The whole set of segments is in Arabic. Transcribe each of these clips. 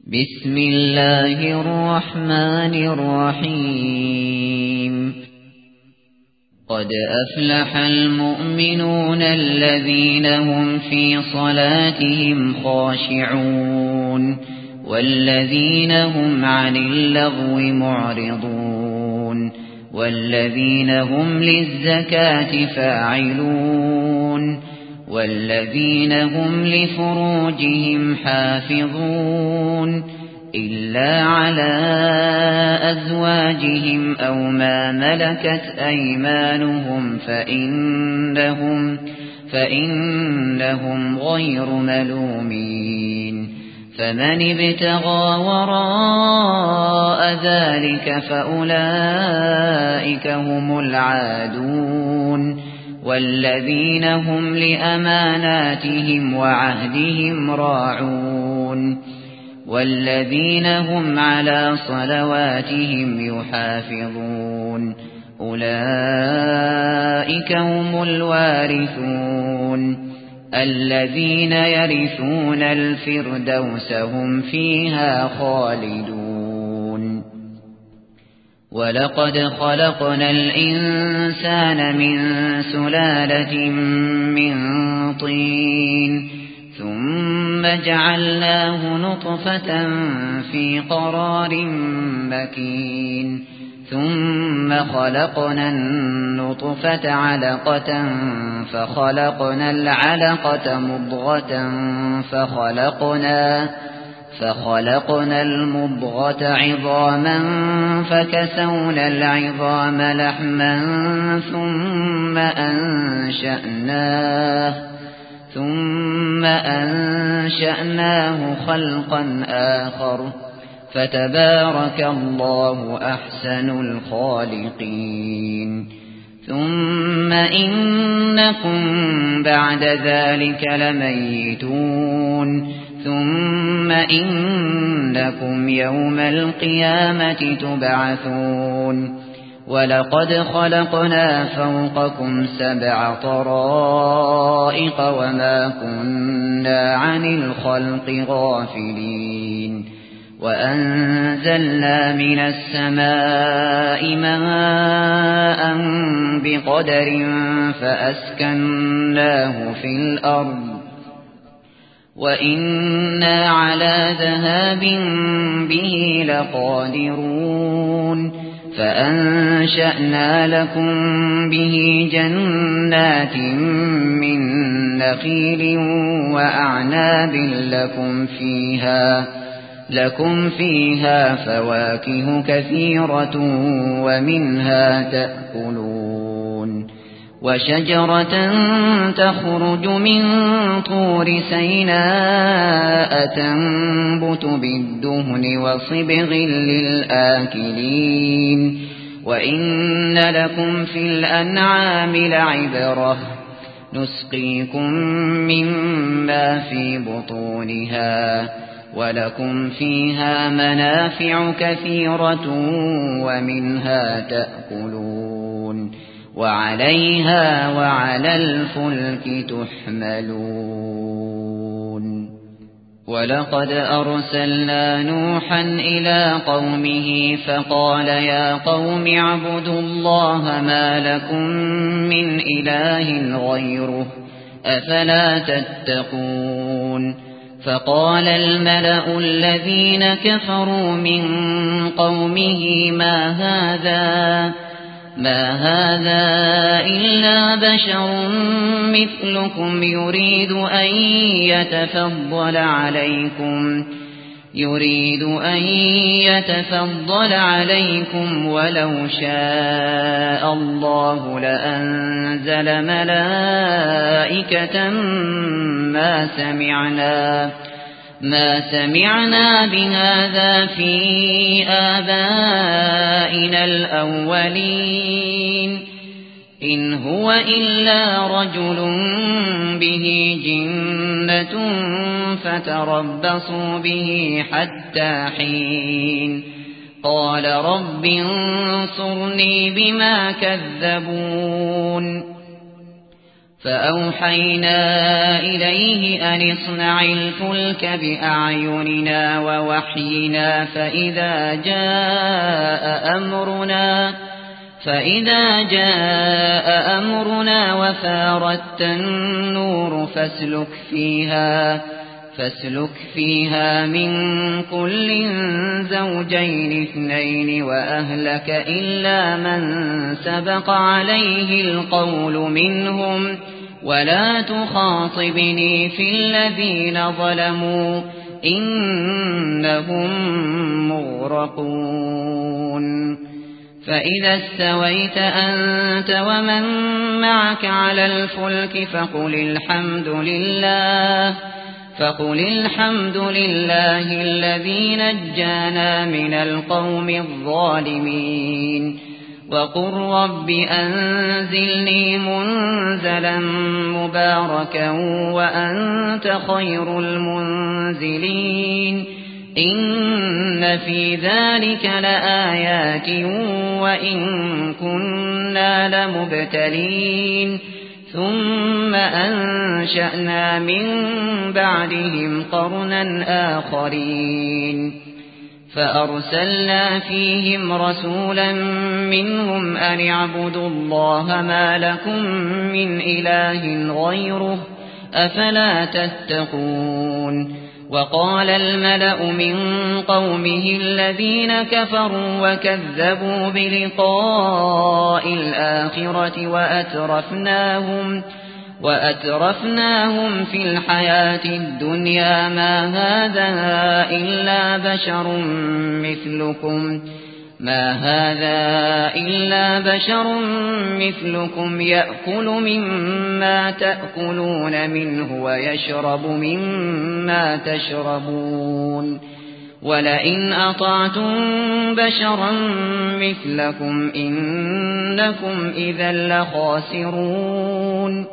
بسم الله الرحمن الرحيم قد أفلح المؤمنون الذين هم في صلاتهم خاشعون والذين هم عن اللغو معرضون والذين هم للزكاة فاعلون والذين هم لفروجهم حافظون إلا على أزواجهم أو ما ملكت أيمانهم فإنهم غير ملومين فمن ابتغى وراء ذلك فأولئك هم العادون والذين هم لأماناتهم وعهدهم راعون والذين هم على صلواتهم يحافظون أولئك هم الوارثون الذين يرثون الفردوس هم فيها خالدون ولقد خلقنا الإنسان من سلالة من طين ثم جعلناه نطفة في قرار مكين ثم خلقنا النطفة علقة فخلقنا العلقة مضغة فخلقنا المضغة عظاما فكسونا العظام لحما ثم أنشأناه خلقا آخر فتبارك الله أحسن الخالقين ثم إنكم بعد ذلك لميتون ثم إنكم يوم القيامة تبعثون ولقد خلقنا فوقكم 7 طرائق وما كنا عن الخلق غافلين وأنزلنا من السماء ماء بقدر فأسكناه في الأرض وإنا على ذهاب به لقادرون فأنشأنا لكم به جنات من نخيل وأعناب لكم فيها فواكه كثيرة ومنها تأكلون وشجرة تخرج من طور سيناء تنبت بالدهن وصبغ للآكلين وإن لكم في الأنعام لعبرة نسقيكم مما في بطونها ولكم فيها منافع كثيرة ومنها تأكلون وعليها وعلى الفلك تحملون ولقد أرسلنا نوحا إلى قومه فقال يا قوم اعبدوا الله ما لكم من إله غيره أفلا تتقون فقال الملأ الذين كفروا من قومه ما هذا إلا بشر مثلكم يريد أن يتفضل عليكم ولو شاء الله لأنزل ملائكة ما سمعنا بهذا في آبائنا الأولين إن هو إلا رجل به جنة فتربصوا به حتى حين قال رب انصرني بما كذبون فأوحينا إليه أن اصنع الفلك بأعيننا ووحينا فإذا جاء أمرنا وفارت النور فاسلك فيها من كل زوجين اثنين وأهلك إلا من سبق عليه القول منهم ولا تخاطبني في الذين ظلموا إنهم مغرقون فإذا استويت أنت ومن معك على الفلك فقل الحمد لله الذي نجانا من القوم الظالمين وقل رب أنزلني منزلا مباركا وأنت خير المنزلين إن في ذلك لآيات وإن كنا لمبتلين ثم أنشأنا من بعدهم قرنا آخرين فأرسلنا فيهم رسولا منهم أن اعبدوا الله ما لكم من إله غيره أفلا تتقون وقال الملأ من قومه الذين كفروا وكذبوا بلقاء الآخرة وأترفناهم في الحياة الدنيا ما هذا إلا بشر مثلكم يأكل مما تأكلون منه ويشرب مما تشربون ولئن أطعتم بشرا مثلكم إنكم إذا لخاسرون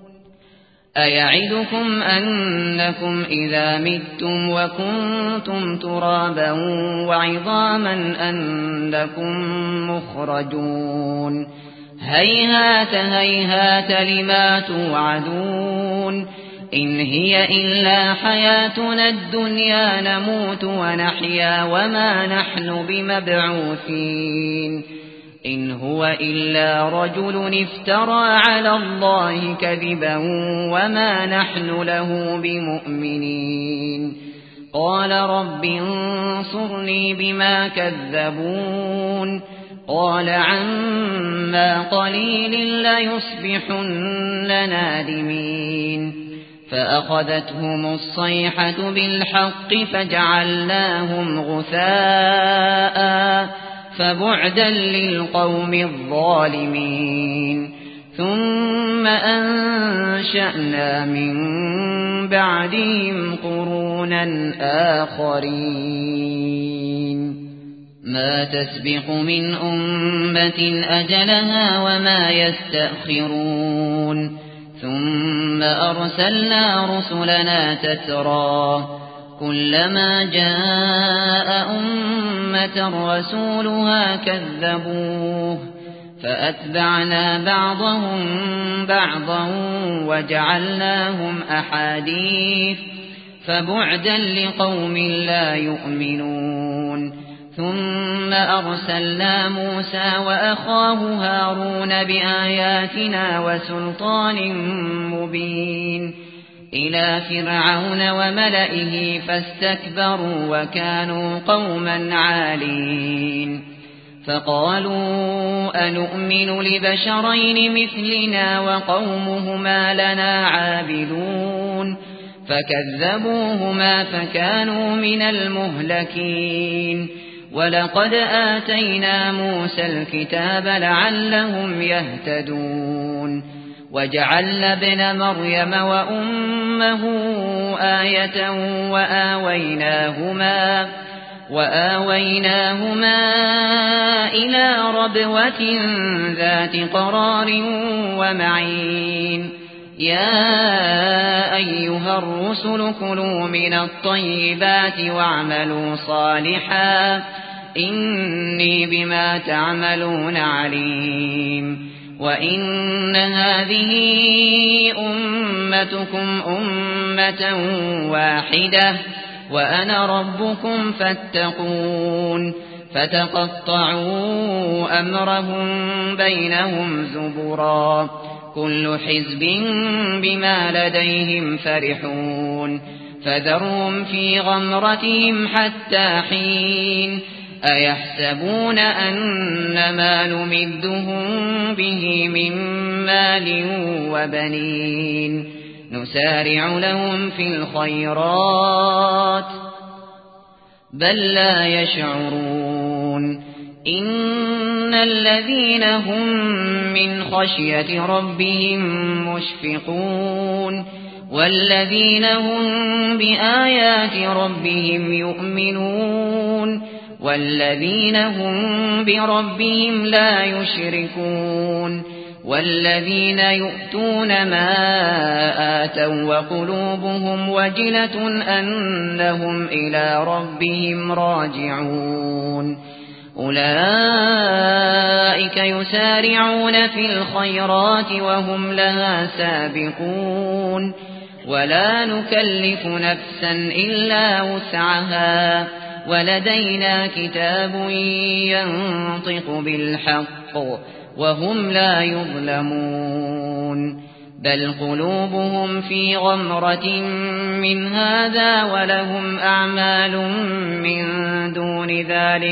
أيعدكم أنكم إذا متم وكنتم ترابا وعظاما أنكم مخرجون هيهات هيهات لما توعدون إن هي إلا حياتنا الدنيا نموت ونحيا وما نحن بمبعوثين إن هو إلا رجل افترى على الله كذبا وما نحن له بمؤمنين قال رب انصرني بما كذبون قال عما قليل ليصبحن نادمين فأخذتهم الصيحة بالحق فجعلناهم غثاء فبعدا للقوم الظالمين ثم أنشأنا من بعدهم قرونا آخرين ما تسبق من أمة أجلها وما يستأخرون ثم أرسلنا رسلنا تترى كلما جاء أمة رسولها كذبوه فأتبعنا بعضهم بعضا وجعلناهم أحاديث فبعدا لقوم لا يؤمنون ثم أرسلنا موسى وأخاه هارون بآياتنا وسلطان مبين إلى فرعون وملئه فاستكبروا وكانوا قوما عالين فقالوا أنؤمن لبشرين مثلنا وقومهما لنا عابدون فكذبوهما فكانوا من المهلكين ولقد آتينا موسى الكتاب لعلهم يهتدون وجعلنا ابن مريم وأمه آية وآويناهما إلى ربوة ذات قرار ومعين يا أيها الرسل كلوا من الطيبات واعملوا صالحا إني بما تعملون عليم وإن هذه أمتكم أمة واحدة وأنا ربكم فاتقون فتقطعوا أمرهم بينهم زبرا كل حزب بما لديهم فرحون فذرهم في غمرتهم حتى حين أيحسبون أن ما نمدهم به من مال وبنين نسارع لهم في الخيرات بل لا يشعرون إن الذين هم من خشية ربهم مشفقون والذين هم بآيات ربهم يؤمنون والذين هم بربهم لا يشركون والذين يؤتون ما آتوا وقلوبهم وجلة أنهم إلى ربهم راجعون أولئك يسارعون في الخيرات وهم لها سابقون ولا نكلف نفسا إلا وسعها ولدينا كتاب ينطق بالحق وهم لا يظلمون بل قلوبهم في غمرة من هذا ولهم أعمال من دون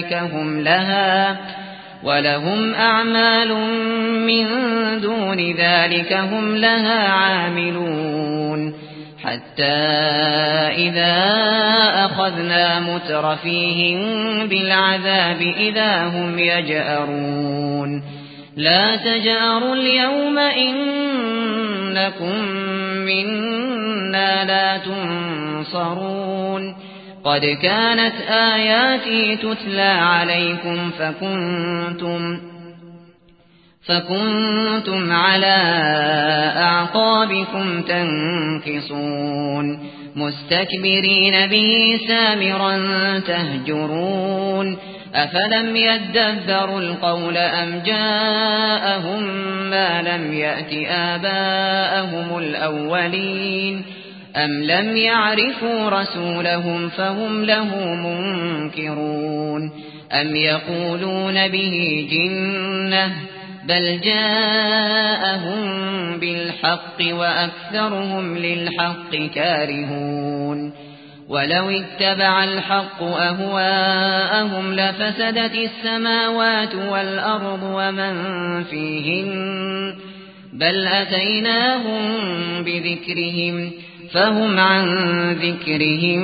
ذلك هم لها عاملون حتى إذا أخذنا مترفيهم بالعذاب إذا هم يجأرون لا تجأروا اليوم إنكم منا لا تنصرون قد كانت آياتي تتلى عليكم فكنتم على أعقابكم تنكصون مستكبرين به سامرا تهجرون أفلم يدبروا القول أم جاءهم ما لم يأت آباءهم الأولين أم لم يعرفوا رسولهم فهم له منكرون أم يقولون به جنة بل جاءهم بالحق وأكثرهم للحق كارهون ولو اتبع الحق أهواءهم لفسدت السماوات والأرض ومن فيهن بل أتيناهم بذكرهم فهم عن ذكرهم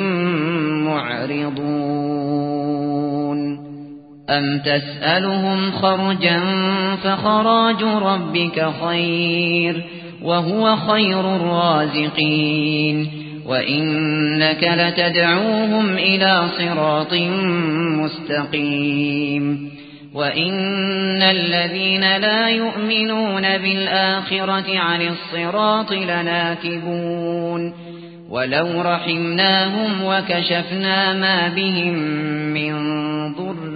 معرضون أم تسألهم خرجا فخراج ربك خير وهو خير الرازقين وإنك لتدعوهم إلى صراط مستقيم وإن الذين لا يؤمنون بالآخرة عن الصراط لناكبون ولو رحمناهم وكشفنا ما بهم من ضر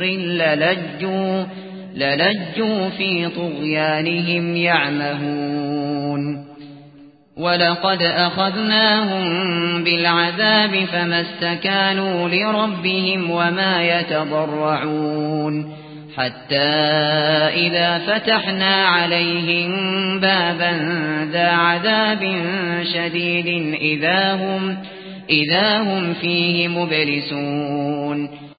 للجوا في طغيانهم يعمهون ولقد أخذناهم بالعذاب فما استكانوا لربهم وما يتضرعون حتى إذا فتحنا عليهم بابا ذا عذاب شديد إذا هم فيه مبلسون